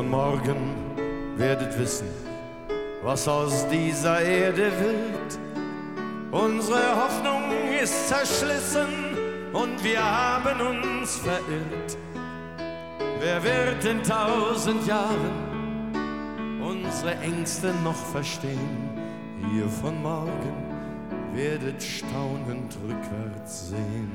von morgen werdet wissen, was aus dieser Erde wird. Unsere Hoffnung ist zerschlissen und wir haben uns verirrt. Wer wird in 1000 Jahren unsere Ängste noch verstehen? Ihr von morgen werdet staunend rückwärts sehen.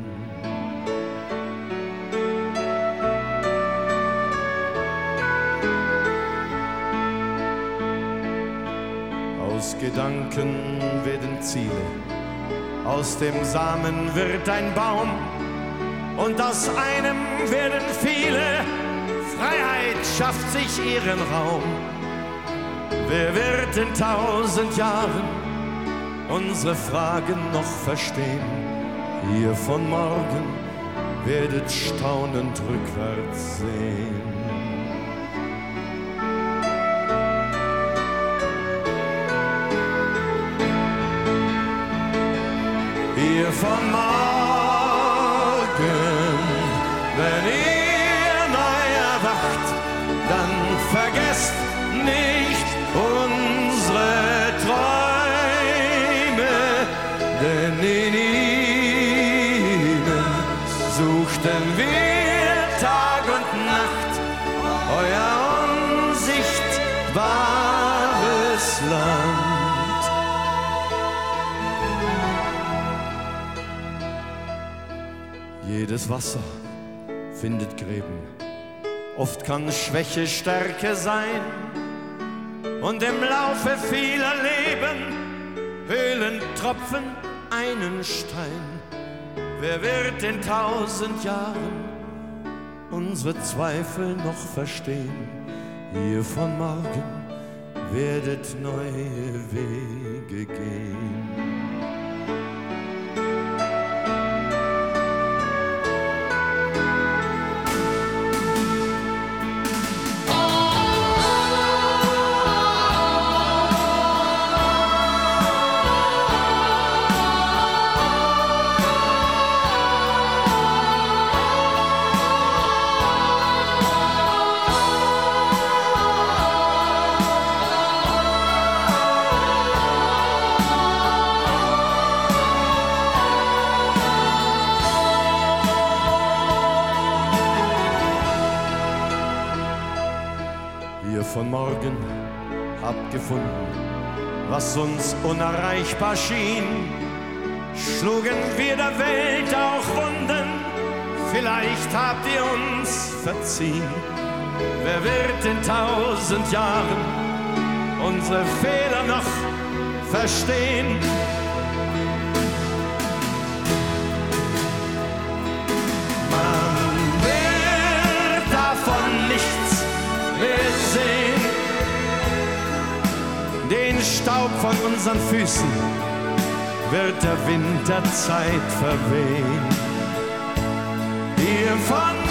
Aus Gedanken werden Ziele, aus dem Samen wird ein Baum und aus einem werden viele. Freiheit schafft sich ihren Raum. Wer wird in 1000 Jahren unsere Fragen noch verstehen? Ihr von morgen werdet staunend rückwärts sehen. Ihr von morgen, wenn ihr neu erwacht, dann vergesst nicht unsere Träume, denn in ihnen suchten wir Tag und Nacht euer unsichtbares Land. Jedes Wasser findet Gräben, oft kann Schwäche Stärke sein, und im Laufe vieler Leben höhlen Tropfen einen Stein. Wer wird in 1000 Jahren unsere Zweifel noch verstehen? Ihr von morgen werdet neue Wege gehen. Ihr von morgen habt gefunden, was uns unerreichbar schien. Schlugen wir der Welt auch Wunden, vielleicht habt ihr uns verziehen. Wer wird in 1000 Jahren unsere Fehler noch verstehen? Den Staub von unseren Füßen wird der Winterzeit verwehen. Ihr von